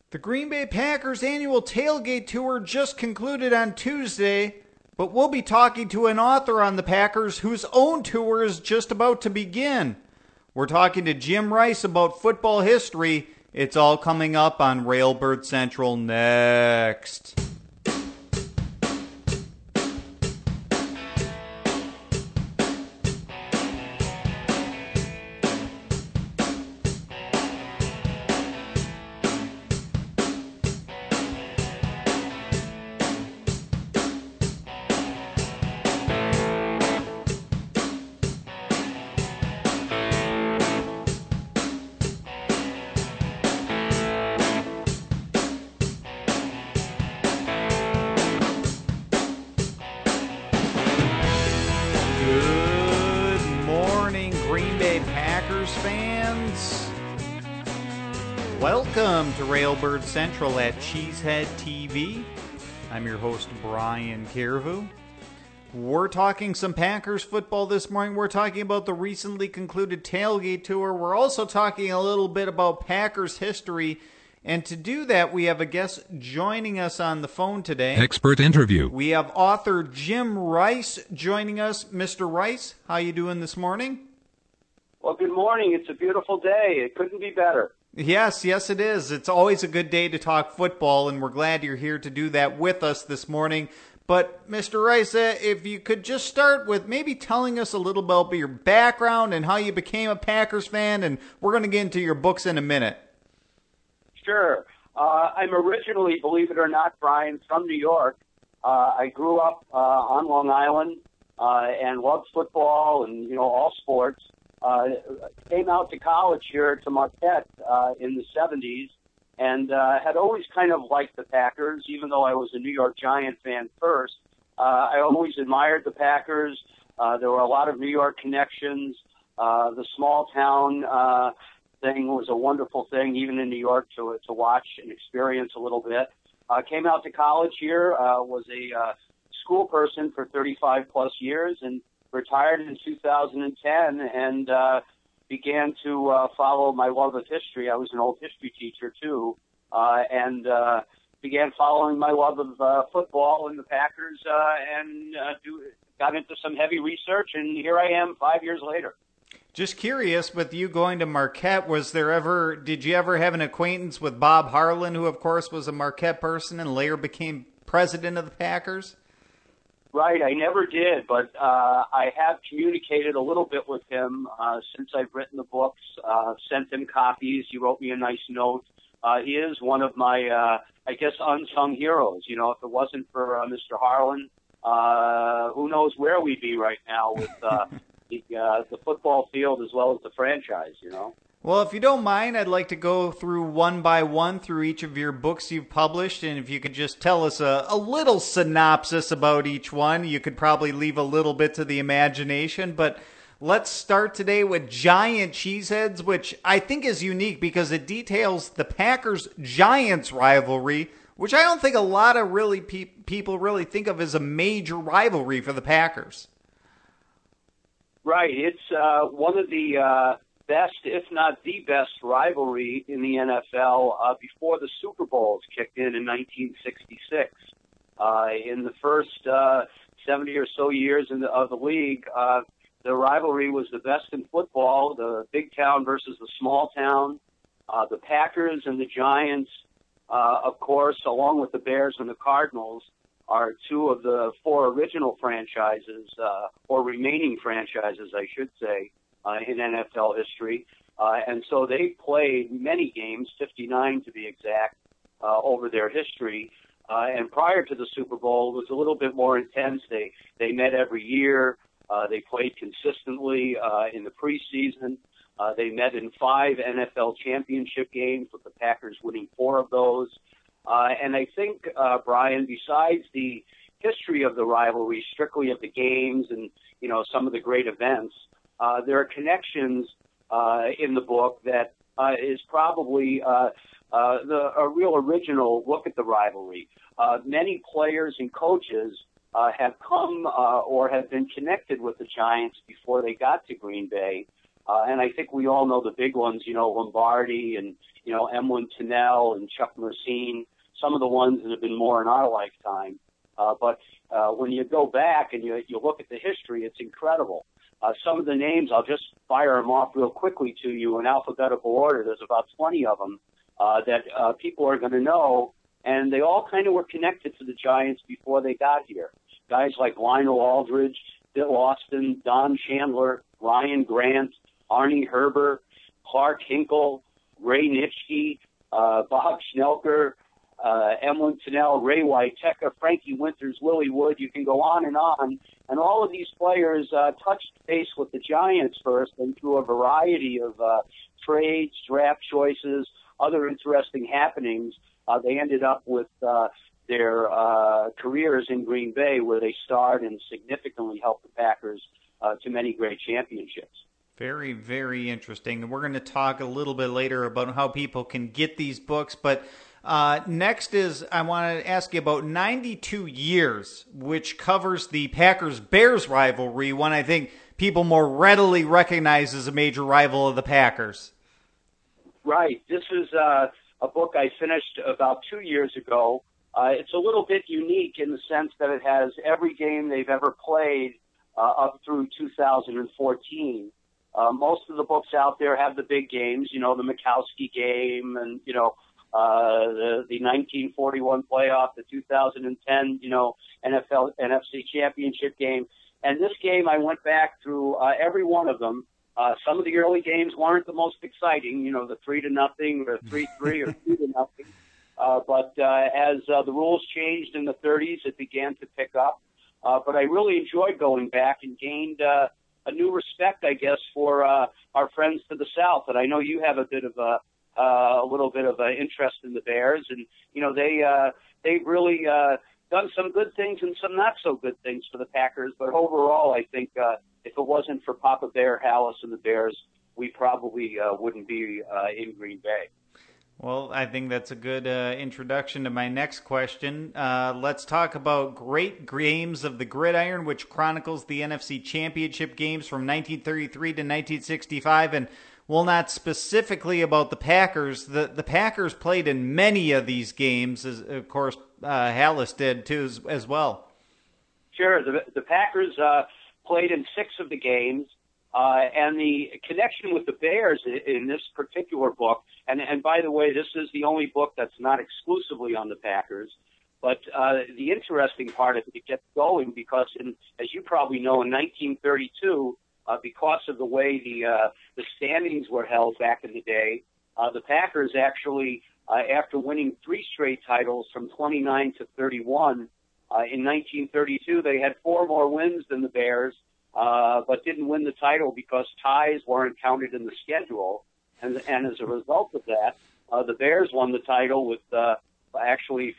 The Green Bay Packers annual tailgate tour just concluded on Tuesday, but we'll be talking to an author on the Packers whose own tour is just about to begin. We're talking to Jim Rice about football history. It's all coming up on Railbird Central next. Welcome to Railbird Central at Cheesehead TV. I'm your host, Brian Carvu. We're talking some Packers football this morning. We're talking about the recently concluded tailgate tour. We're also talking a little bit about Packers history. And to do that, we have a guest joining us on the phone today. Expert interview. We have author Jim Rice joining us. Mr. Rice, how you doing this morning? Well, good morning. It's a beautiful day. It couldn't be better. Yes, it is. It's always a good day to talk football, and we're glad you're here to do that with us this morning. But, Mr. Rice, if you could just start with maybe telling us a little about your background and how you became a Packers fan, and we're going to get into your books in a minute. Sure. I'm originally, believe it or not, Brian, from New York. I grew up on Long Island and loved football and, all sports. Came out to college here to Marquette in the 70s and had always kind of liked the Packers, even though I was a New York Giant fan first. I always admired the Packers. There were a lot of New York connections. The small town thing was a wonderful thing, even in New York, to watch and experience a little bit. Came out to college here, was a school person for 35-plus years, and retired in 2010 and began to follow my love of history. I was an old history teacher, too, and began following my love of football and the Packers and got into some heavy research, and here I am 5 years later. Just curious, with you going to Marquette, did you ever have an acquaintance with Bob Harlan, who, of course, was a Marquette person and later became president of the Packers? Right, I never did, but I have communicated a little bit with him since I've written the books, sent him copies. He wrote me a nice note. He is one of my, unsung heroes. If it wasn't for Mr. Harlan, who knows where we'd be right now with the football field as well as the franchise, Well, if you don't mind, I'd like to go through one by one through each of your books you've published, and if you could just tell us a little synopsis about each one. You could probably leave a little bit to the imagination, but let's start today with Giant Cheeseheads, which I think is unique because it details the Packers-Giants rivalry, which I don't think a lot of people really think of as a major rivalry for the Packers. Right. It's one of the best, if not the best, rivalry in the NFL before the Super Bowls kicked in 1966. In the first 70 or so years of the league, the rivalry was the best in football, the big town versus the small town. The Packers and the Giants, of course, along with the Bears and the Cardinals, are two of the four original franchises, or remaining franchises, I should say, in NFL history. And so they played many games, 59 to be exact, over their history. And prior to the Super Bowl, it was a little bit more intense. They met every year. They played consistently in the preseason. They met in 5 NFL championship games, with the Packers winning 4 of those. And I think, Brian, besides the history of the rivalry, strictly of the games and, some of the great events, there are connections in the book that is probably a real original look at the rivalry. Many players and coaches have come or have been connected with the Giants before they got to Green Bay. And I think we all know the big ones, Lombardi and, Emlyn Tunnell and Chuck Mersine, some of the ones that have been more in our lifetime. But when you go back and you look at the history, it's incredible. Some of the names, I'll just fire them off real quickly to you in alphabetical order. There's about 20 of them that people are going to know, and they all kind of were connected to the Giants before they got here. Guys like Lionel Aldridge, Bill Austin, Don Chandler, Ryan Grant, Arnie Herber, Clark Hinkle, Ray Nitschke, Bob Schnelker, Emlyn Tunnell, Ray Witeka, Frankie Winters, Willie Wood. You can go on. And all of these players touched base with the Giants first, and through a variety of trades, draft choices, other interesting happenings, they ended up with their careers in Green Bay, where they starred and significantly helped the Packers to many great championships. Very, very interesting. We're going to talk a little bit later about how people can get these books, but next is I want to ask you about 92 Years, which covers the Packers-Bears rivalry, one I think people more readily recognize as a major rival of the Packers. Right. This is a book I finished about 2 years ago. It's a little bit unique in the sense that it has every game they've ever played up through 2014. Most of the books out there have the big games, the Mikowski game and, the 1941 playoff, the 2010, NFL, NFC championship game. And this game, I went back through every one of them. Some of the early games weren't the most exciting, the 3-0 or 3-3 or 2-0. But as the rules changed in the 30s, it began to pick up. But I really enjoyed going back and gained a new respect, I guess, for our friends to the south. And I know you have a bit of a little bit of an interest in the Bears, and they've really done some good things and some not so good things for the Packers. But overall, I think if it wasn't for Papa Bear, Halas, and the Bears, we probably wouldn't be in Green Bay. Well, I think that's a good introduction to my next question. Let's talk about Great Games of the Gridiron, which chronicles the NFC Championship games from 1933 to 1965. And well, not specifically about the Packers. The Packers played in many of these games, as of course Halas did too as well. Sure. The Packers played in 6 of the games. And the connection with the Bears in this particular book, and by the way, this is the only book that's not exclusively on the Packers, but the interesting part is it gets going because, as you probably know, in 1932, because of the way the standings were held back in the day, the Packers actually, after winning 3 straight titles from 29 to 31, in 1932, they had 4 more wins than the Bears, but didn't win the title because ties weren't counted in the schedule. And as a result of that, the Bears won the title with actually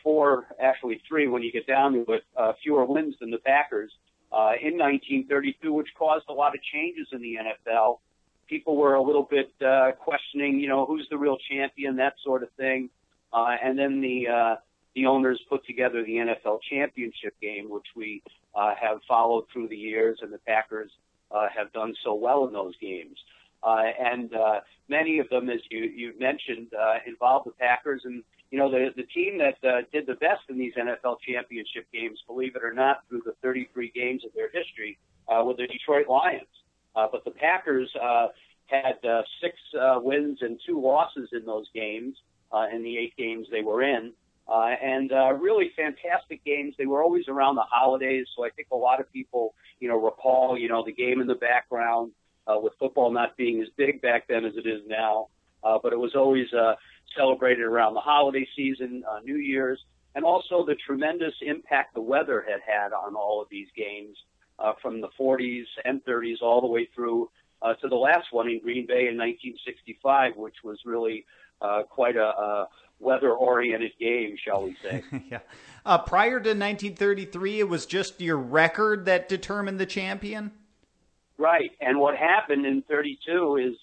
3 when you get down to it, fewer wins than the Packers in 1932, which caused a lot of changes in the NFL. People were a little bit questioning, who's the real champion, that sort of thing. And then the owners put together the NFL championship game, which we have followed through the years, and the Packers have done so well in those games. And many of them, as you mentioned, involved the Packers. And, the team that did the best in these NFL championship games, believe it or not, through the 33 games of their history, were the Detroit Lions. But the Packers had 6 wins and 2 losses in those games, in the 8 games they were in. And really fantastic games. They were always around the holidays, so I think a lot of people, recall, the game in the background, with football not being as big back then as it is now. But it was always celebrated around the holiday season, New Year's, and also the tremendous impact the weather had on all of these games, from the 40s and 30s all the way through to the last one in Green Bay in 1965, which was really quite a weather-oriented game, shall we say. Yeah. Prior to 1933, it was just your record that determined the champion? Right. And what happened in 32 is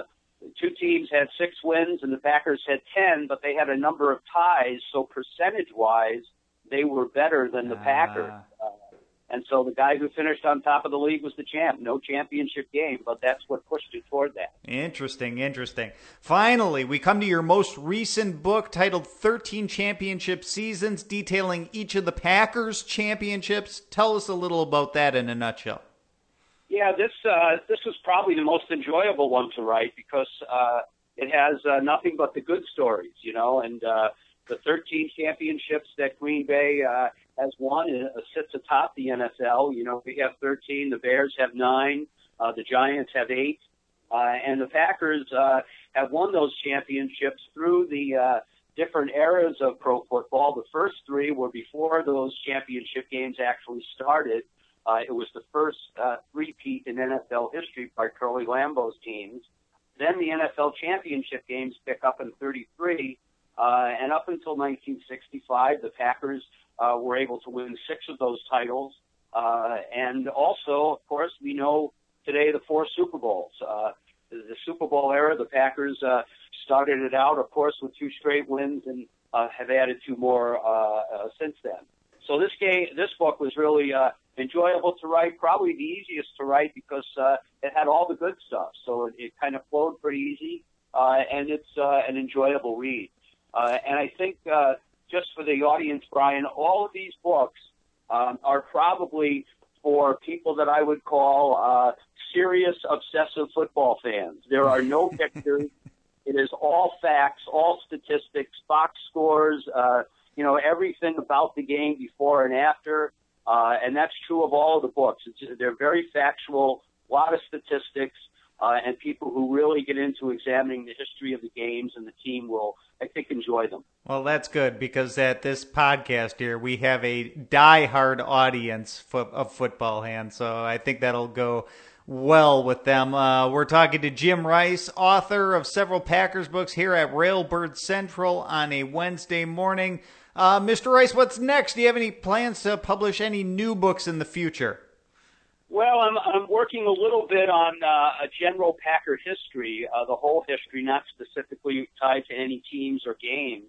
2 teams had 6 wins and the Packers had 10, but they had a number of ties, so percentage-wise, they were better than the Packers. And so the guy who finished on top of the league was the champ. No championship game, but that's what pushed it toward that. Interesting, interesting. Finally, we come to your most recent book titled 13 Championship Seasons, detailing each of the Packers' championships. Tell us a little about that in a nutshell. Yeah, this was probably the most enjoyable one to write because it has nothing but the good stories, and the 13 championships that Green Bay has won sits atop the NFL. We have 13, the Bears have 9, the Giants have 8, and the Packers have won those championships through the different eras of pro football. The first 3 were before those championship games actually started. It was the first three-peat in NFL history by Curly Lambeau's teams. Then the NFL championship games pick up in 33, and up until 1965, the Packers were able to win 6 of those titles. And also, of course, we know today the 4 Super Bowls. The Super Bowl era, the Packers started it out, of course, with 2 straight wins and have added 2 more since then. So this book was really enjoyable to write, probably the easiest to write because it had all the good stuff. So it kind of flowed pretty easy, and it's an enjoyable read. And I think just for the audience, Brian, all of these books are probably for people that I would call serious, obsessive football fans. There are no pictures. It is all facts, all statistics, box scores, everything about the game before and after. And that's true of all of the books. They're very factual, a lot of statistics, and people who really get into examining the history of the games and the team will, I think, enjoy them. Well, that's good because at this podcast here, we have a die-hard audience of football fans, so I think that'll go well with them. We're talking to Jim Rice, author of several Packers books here at Railbird Central on a Wednesday morning. Mr. Rice, what's next? Do you have any plans to publish any new books in the future? Well, I'm working a little bit on a general Packer history, the whole history, not specifically tied to any teams or games.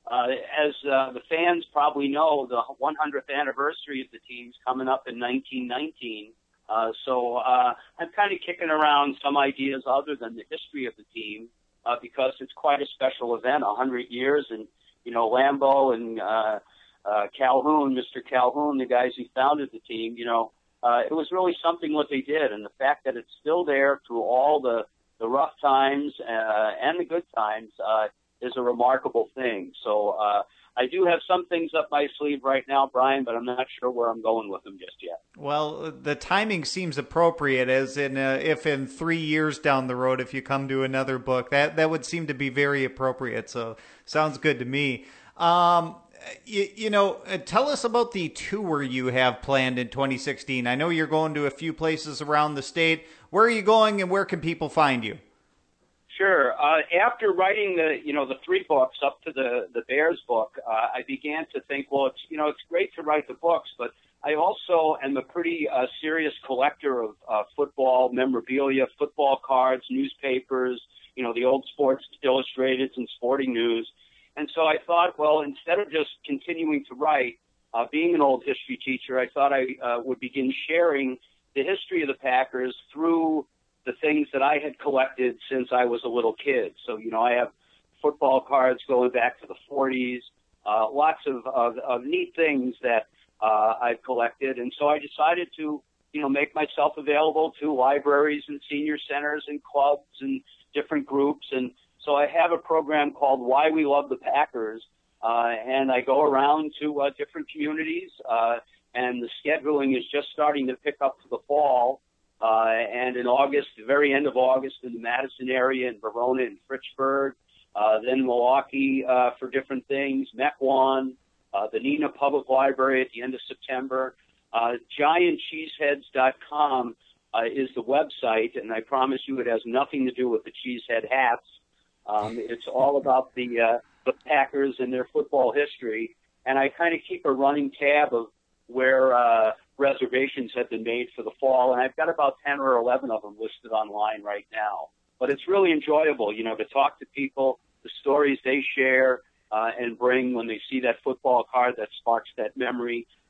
As the fans probably know, the 100th anniversary of the team's coming up in 1919. So I'm kind of kicking around some ideas other than the history of the team because it's quite a special event, 100 years, and Lambeau and Calhoun, Mr. Calhoun, the guys who founded the team, it was really something what they did. And the fact that it's still there through all the rough times and the good times is a remarkable thing. So I do have some things up my sleeve right now, Brian, but I'm not sure where I'm going with them just yet. Well, the timing seems appropriate, as in if in 3 years down the road, if you come to another book, that would seem to be very appropriate. So sounds good to me. Tell us about the tour you have planned in 2016. I know you're going to a few places around the state. Where are you going, and where can people find you? Sure. After writing the 3 books up to the Bears book, I began to think, well, it's great to write the books, but I also am a pretty serious collector of football memorabilia, football cards, newspapers, the old Sports Illustrated and Sporting News. And so I thought, well, instead of just continuing to write, being an old history teacher, I thought I would begin sharing the history of the Packers through the things that I had collected since I was a little kid. So, I have football cards going back to the 40s, lots of neat things that I've collected. And so I decided to, make myself available to libraries and senior centers and clubs and different groups. And so I have a program called Why We Love the Packers, and I go around to different communities, and the scheduling is just starting to pick up for the fall. And in August, the very end of August, in the Madison area, in Verona and Fitchburg, then Milwaukee for different things, Mequon, the Neenah Public Library at the end of September. GiantCheeseheads.com is the website, and I promise you it has nothing to do with the cheesehead hats. It's all about the Packers and their football history, and I kind of keep a running tab of where reservations have been made for the fall, and I've got about 10 or 11 of them listed online right now. But it's really enjoyable, to talk to people, the stories they share and bring when they see that football card that sparks that memory.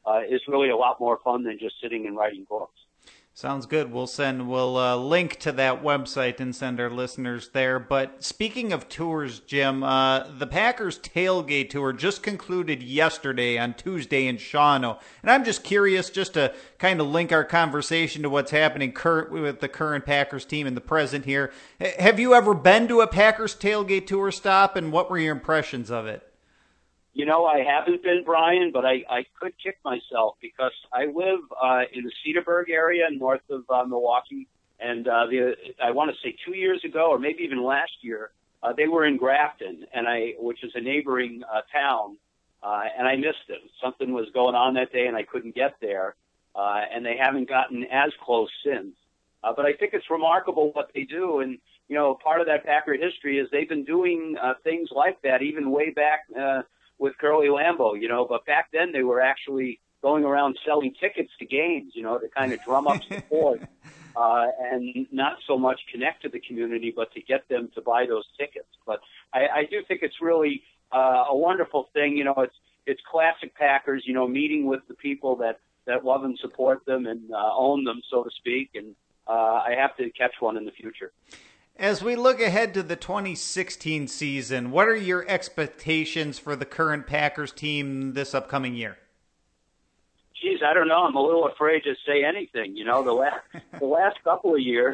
is really a lot more fun than just sitting and writing books. Sounds good. We'll link to that website and send our listeners there. But speaking of tours, Jim, the Packers tailgate tour just concluded yesterday on Tuesday in Shawano. And I'm just curious, just to kind of link our conversation to what's happening with the current Packers team in the present here. Have you ever been to a Packers tailgate tour stop, and what were your impressions of it? You know, I haven't been, Brian, but I could kick myself because I live in the Cedarburg area north of Milwaukee. And I want to say 2 years ago, or maybe even last year, they were in Grafton, which is a neighboring town, and I missed them. Something was going on that day, and I couldn't get there, and they haven't gotten as close since. But I think it's remarkable what they do, and you know, part of that Packer history is they've been doing things like that even way back with Curly Lambeau, you know, but back then they were actually going around selling tickets to games, you know, to kind of drum up support and not so much connect to the community, but to get them to buy those tickets. But I do think it's really a wonderful thing. You know, it's classic Packers, you know, meeting with the people that love and support them and own them, so to speak. And I have to catch one in the future. As we look ahead to the 2016 season, what are your expectations for the current Packers team this upcoming year? Geez, I don't know. I'm a little afraid to say anything. You know, the last couple of years,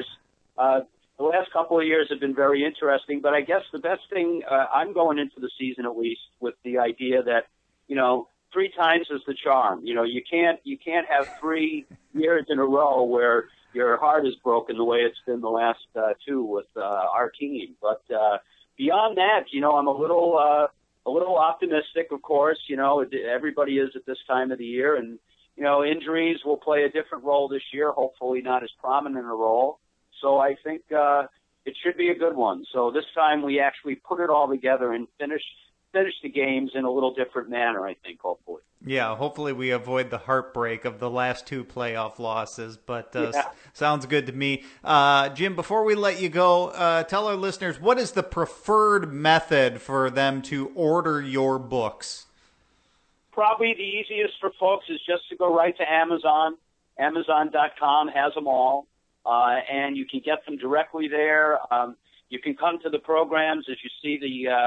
have been very interesting. But I guess the best thing, I'm going into the season at least with the idea that, you know, 3 times is the charm. You know, you can't have 3 years in a row where your heart is broken the way it's been the last 2 with our team. But beyond that, you know, I'm a little optimistic, of course. You know, everybody is at this time of the year. And, you know, injuries will play a different role this year, hopefully not as prominent a role. So I think it should be a good one. So this time we actually put it all together and finish the games in a little different manner, I think, hopefully. Yeah, hopefully we avoid the heartbreak of the last 2 playoff losses, but sounds good to me. Jim, before we let you go, tell our listeners, what is the preferred method for them to order your books? Probably the easiest for folks is just to go right to Amazon. Amazon.com has them all, and you can get them directly there. You can come to the programs as you see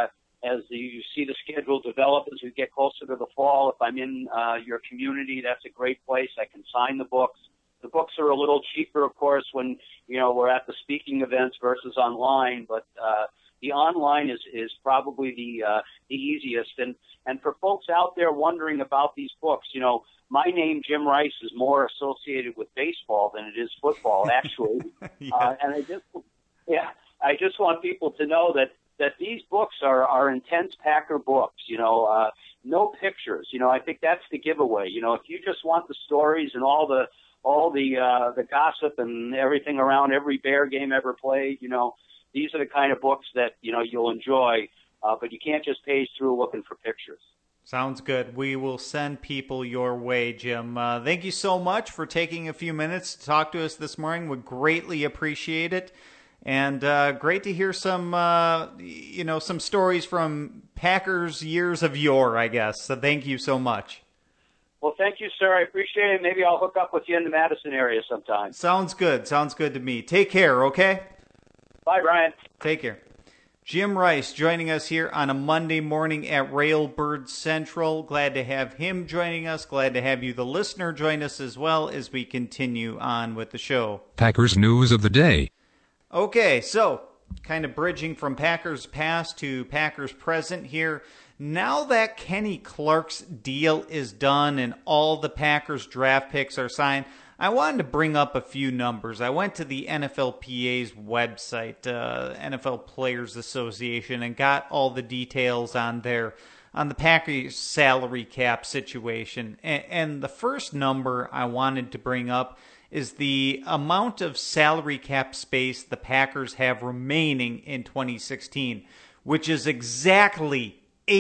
the schedule develop as we get closer to the fall. If I'm in your community, that's a great place. I can sign the books. The books are a little cheaper, of course, when, you know, we're at the speaking events versus online, but the online is probably the easiest. And for folks out there wondering about these books, you know, my name, Jim Rice, is more associated with baseball than it is football, actually. And I just want people to know that these books are intense Packer books, you know, no pictures. You know, I think that's the giveaway. You know, if you just want the stories and all the gossip and everything around every Bear game ever played, you know, these are the kind of books that, you know, you'll enjoy, but you can't just page through looking for pictures. Sounds good. We will send people your way, Jim. Thank you so much for taking a few minutes to talk to us this morning. We greatly appreciate it. And great to hear some stories from Packers years of yore, I guess. So thank you so much. Well, thank you, sir. I appreciate it. Maybe I'll hook up with you in the Madison area sometime. Sounds good. Sounds good to me. Take care, okay? Bye, Brian. Take care. Jim Rice joining us here on a Monday morning at Railbird Central. Glad to have him joining us. Glad to have you, the listener, join us as well as we continue on with the show. Packers news of the day. Okay, so kind of bridging from Packers past to Packers present here. Now that Kenny Clark's deal is done and all the Packers draft picks are signed, I wanted to bring up a few numbers. I went to the NFLPA's website, NFL Players Association, and got all the details on the Packers salary cap situation. And the first number I wanted to bring up is the amount of salary cap space the Packers have remaining in 2016, which is exactly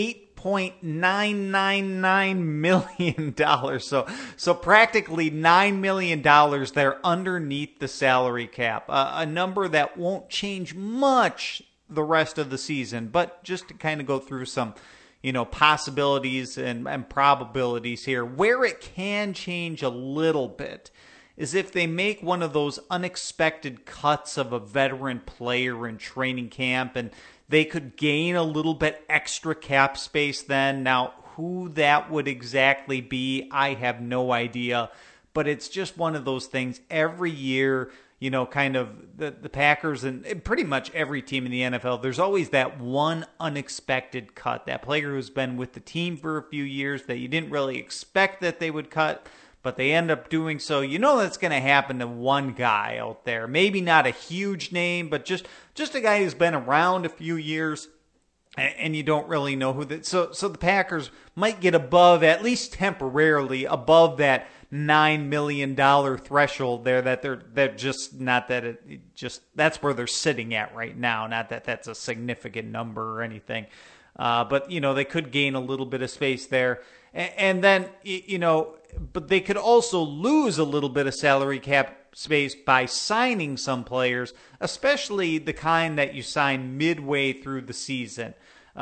$8.999 million. So practically $9 million there underneath the salary cap, a number that won't change much the rest of the season. But just to kind of go through some possibilities and probabilities here. Where it can change a little bit is if they make one of those unexpected cuts of a veteran player in training camp, and they could gain a little bit extra cap space then. Now, who that would exactly be, I have no idea. But it's just one of those things every year, kind of the Packers and pretty much every team in the NFL, there's always that one unexpected cut, that player who's been with the team for a few years that you didn't really expect that they would cut, but they end up doing so. That's going to happen to one guy out there. Maybe not a huge name, but just a guy who's been around a few years, and you don't really know who that. So the Packers might get above, at least temporarily, above that $9 million threshold there, that they're just not that it just, that's where they're sitting at right now. Not that that's a significant number or anything. But they could gain a little bit of space there. And then, but they could also lose a little bit of salary cap space by signing some players, especially the kind that you sign midway through the season.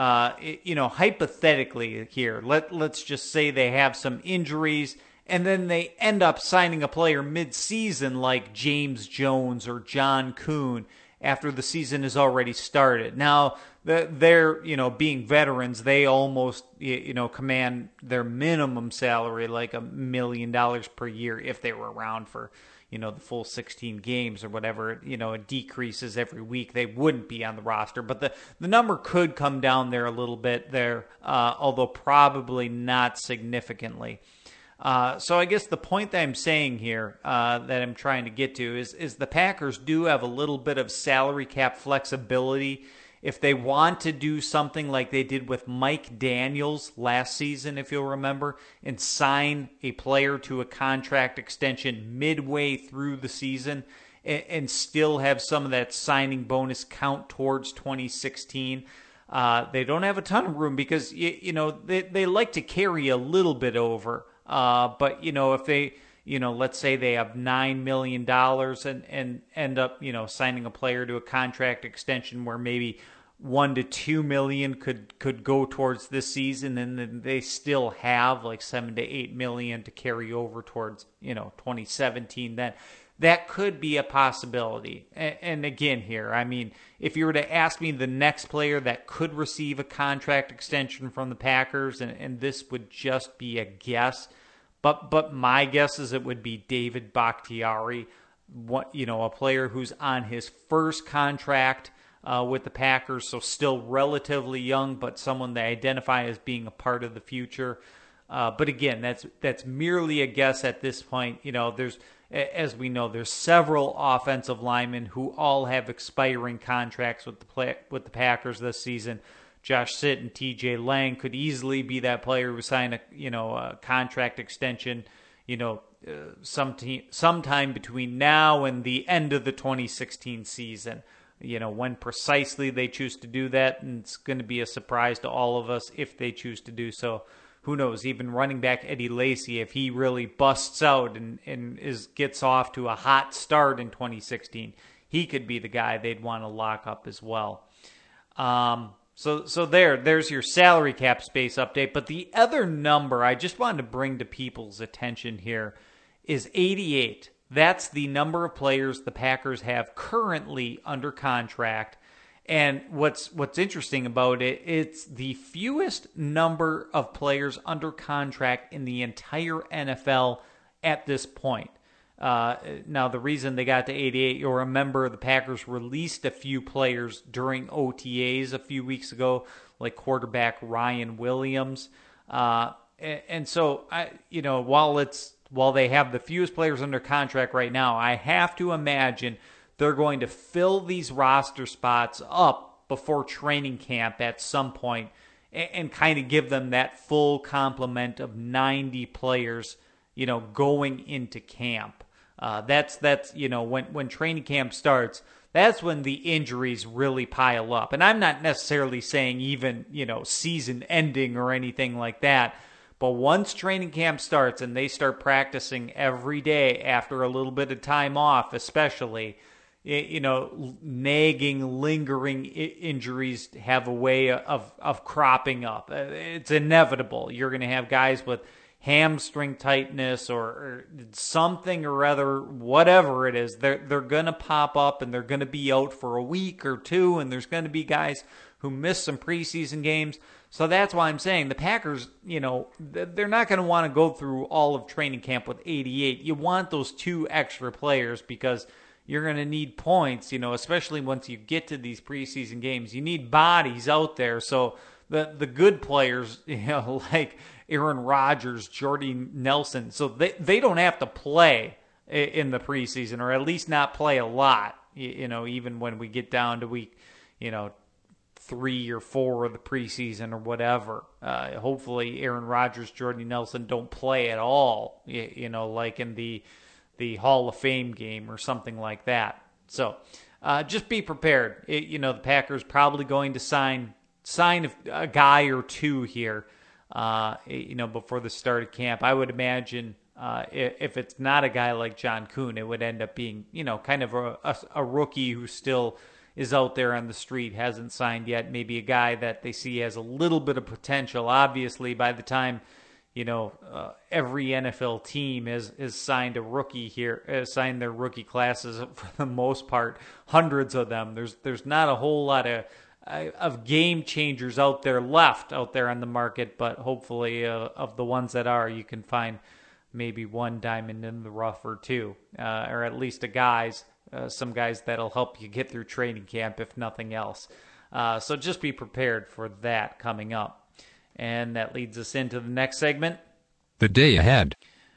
Hypothetically here, let's just say they have some injuries, and then they end up signing a player mid-season like James Jones or John Kuhn after the season has already started. Now, they're, being veterans, they almost, command their minimum salary like $1 million per year if they were around for, the full 16 games or whatever. It decreases every week. They wouldn't be on the roster, but the number could come down there a little bit there, although probably not significantly. So I guess the point that I'm saying here, that I'm trying to get to is the Packers do have a little bit of salary cap flexibility if they want to do something like they did with Mike Daniels last season, if you'll remember, and sign a player to a contract extension midway through the season and still have some of that signing bonus count towards 2016. They don't have a ton of room because, they like to carry a little bit over. But, if they, let's say they have $9 million and end up, signing a player to a contract extension where maybe $1 to $2 million could go towards this season, and then they still have like $7 to $8 million to carry over towards, 2017, then that could be a possibility. And again here, I mean, if you were to ask me the next player that could receive a contract extension from the Packers, and this would just be a guess, but my guess is it would be David Bakhtiari, a player who's on his first contract with the Packers, so still relatively young, but someone they identify as being a part of the future. But again, that's merely a guess at this point. As we know, there's several offensive linemen who all have expiring contracts with the Packers this season. Josh Sitt and T.J. Lang could easily be that player who signed a contract extension, sometime between now and the end of the 2016 season. When precisely they choose to do that, and it's going to be a surprise to all of us if they choose to do so. Who knows? Even running back Eddie Lacy, if he really busts out and gets off to a hot start in 2016, he could be the guy they'd want to lock up as well. So there's your salary cap space update. But the other number I just wanted to bring to people's attention here is 88. That's the number of players the Packers have currently under contract. And what's interesting about it, it's the fewest number of players under contract in the entire NFL at this point. Now, the reason they got to 88, you'll remember the Packers released a few players during OTAs a few weeks ago, like quarterback Ryan Williams. And so, while they have the fewest players under contract right now, I have to imagine they're going to fill these roster spots up before training camp at some point and kind of give them that full complement of 90 players, going into camp. That's when training camp starts, that's when the injuries really pile up. And I'm not necessarily saying even, season ending or anything like that. But once training camp starts and they start practicing every day after a little bit of time off, especially, nagging, lingering injuries have a way of cropping up. It's inevitable. You're going to have guys with hamstring tightness or something or other, whatever it is. They're going to pop up and they're going to be out for a week or two, and there's going to be guys who miss some preseason games. So that's why I'm saying the Packers, they're not going to want to go through all of training camp with 88. You want those 2 extra players because you're going to need points, especially once you get to these preseason games. You need bodies out there. So the good players, like Aaron Rodgers, Jordy Nelson, so they don't have to play in the preseason, or at least not play a lot, even when we get down to week, 3 or 4 of the preseason or whatever. Hopefully Aaron Rodgers, Jordy Nelson don't play at all, like in the Hall of Fame game or something like that. So just be prepared. The Packers probably going to sign a guy or 2 here, before the start of camp. I would imagine if it's not a guy like John Kuhn, it would end up being, kind of a rookie who still is out there on the street, hasn't signed yet. Maybe a guy that they see has a little bit of potential. Obviously, by the time every NFL team has signed a rookie here, signed their rookie classes for the most part, hundreds of them. There's not a whole lot of game changers out there on the market, but hopefully of the ones that are, you can find maybe one diamond in the rough or 2, or at least some guys that'll help you get through training camp, if nothing else. So just be prepared for that coming up. And that leads us into the next segment. The day ahead.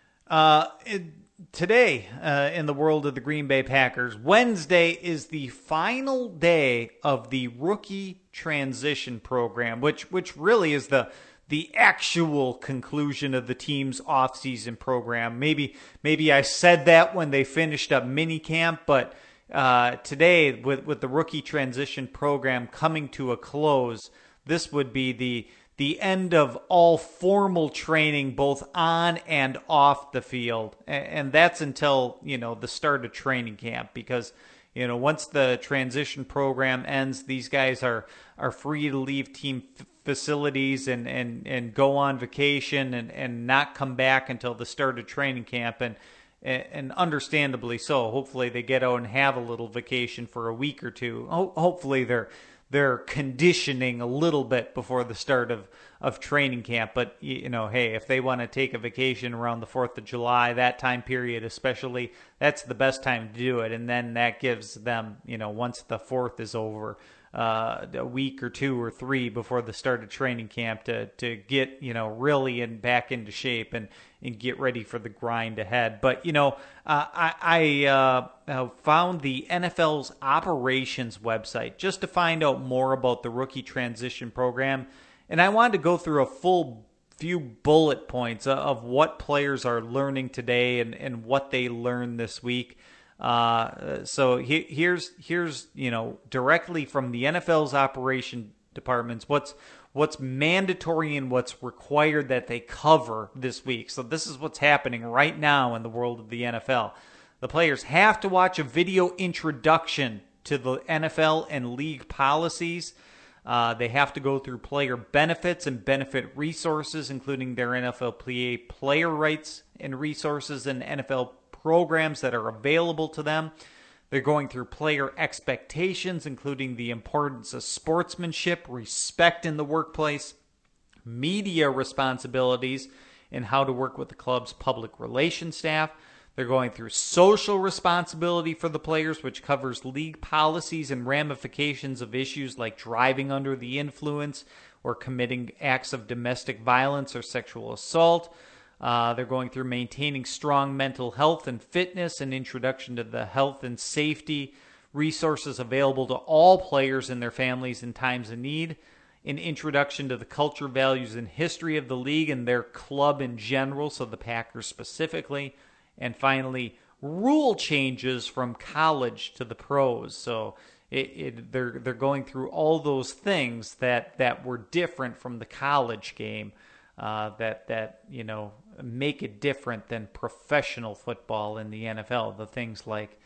Today, in the world of the Green Bay Packers, Wednesday is the final day of the rookie transition program, which really is the actual conclusion of the team's offseason program. Maybe I said that when they finished up minicamp, but today, with the rookie transition program coming to a close, this would be the end of all formal training, both on and off the field. And that's until, the start of training camp, because, once the transition program ends, these guys are free to leave team facilities and go on vacation and not come back until the start of training camp. And understandably so. Hopefully they get out and have a little vacation for a week or 2. Hopefully they're conditioning a little bit before the start of training camp. But, hey, if they want to take a vacation around the 4th of July, that time period especially, that's the best time to do it. And then that gives them, once the 4th is over, a week or 2 or 3 before the start of training camp to get, really back into shape and get ready for the grind ahead. But, I found the NFL's operations website just to find out more about the rookie transition program. And I wanted to go through a full few bullet points of what players are learning today and what they learned this week. So here's directly from the NFL's operation departments, what's mandatory and what's required that they cover this week. So this is what's happening right now in the world of the NFL. The players have to watch a video introduction to the NFL and league policies. They have to go through player benefits and benefit resources, including their NFLPA player rights and resources and NFL programs that are available to them. They're going through player expectations, including the importance of sportsmanship, respect in the workplace, media responsibilities, and how to work with the club's public relations staff. They're going through social responsibility for the players, which covers league policies and ramifications of issues like driving under the influence or committing acts of domestic violence or sexual assault. They're going through maintaining strong mental health and fitness, and introduction to the health and safety resources available to all players and their families in times of need, an introduction to the culture, values, and history of the league and their club in general, so the Packers specifically, and finally, rule changes from college to the pros. So they're going through all those things that were different from the college game, that make it different than professional football in the NFL. The things like,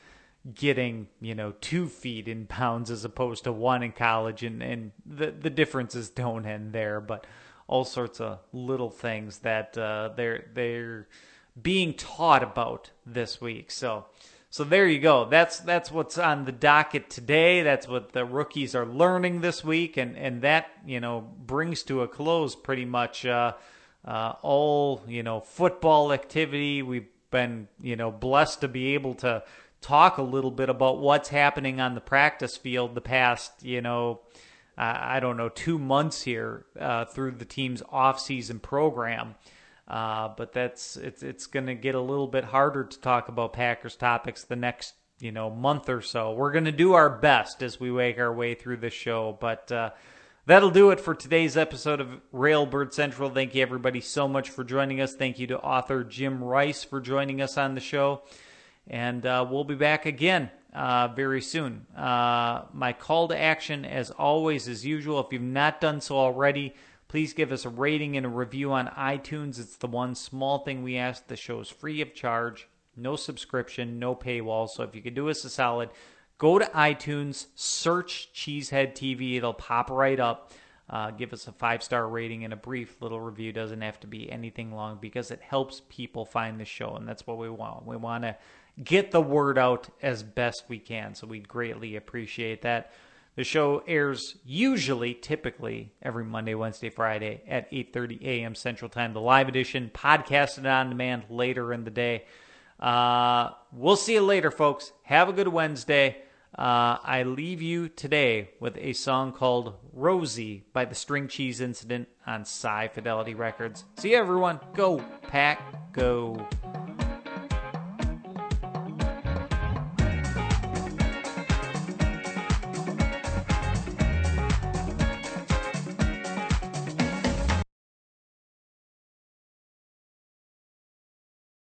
getting, 2 feet in pounds as opposed to 1 in college, and the differences don't end there, but all sorts of little things that they're being taught about this week. So there you go. That's what's on the docket today. That's what the rookies are learning this week, and that brings to a close pretty much all football activity. We've been blessed to be able to talk a little bit about what's happening on the practice field the past 2 months here through the team's off-season program. But it's going to get a little bit harder to talk about Packers topics the next month or so. We're going to do our best as we make our way through this show, but that'll do it for today's episode of Railbird Central. Thank you everybody so much for joining us. Thank you to author Jim Rice for joining us on the show, and we'll be back again very soon. My call to action, as always, as usual, if you've not done so already, please give us a rating and a review on iTunes. It's the one small thing we ask. The show is free of charge, no subscription, no paywall. So if you could do us a solid, go to iTunes, search Cheesehead TV. It'll pop right up. Give us a 5-star rating and a brief little review. Doesn't have to be anything long because it helps people find the show, and that's what we want. We want to get the word out as best we can, so we'd greatly appreciate that. The show airs typically, every Monday, Wednesday, Friday at 8:30 a.m. Central Time. The live edition, podcasted on demand later in the day. We'll see you later, folks. Have a good Wednesday. I leave you today with a song called Rosie by the String Cheese Incident on Sci Fidelity Records. See you, everyone. Go, Pack, go.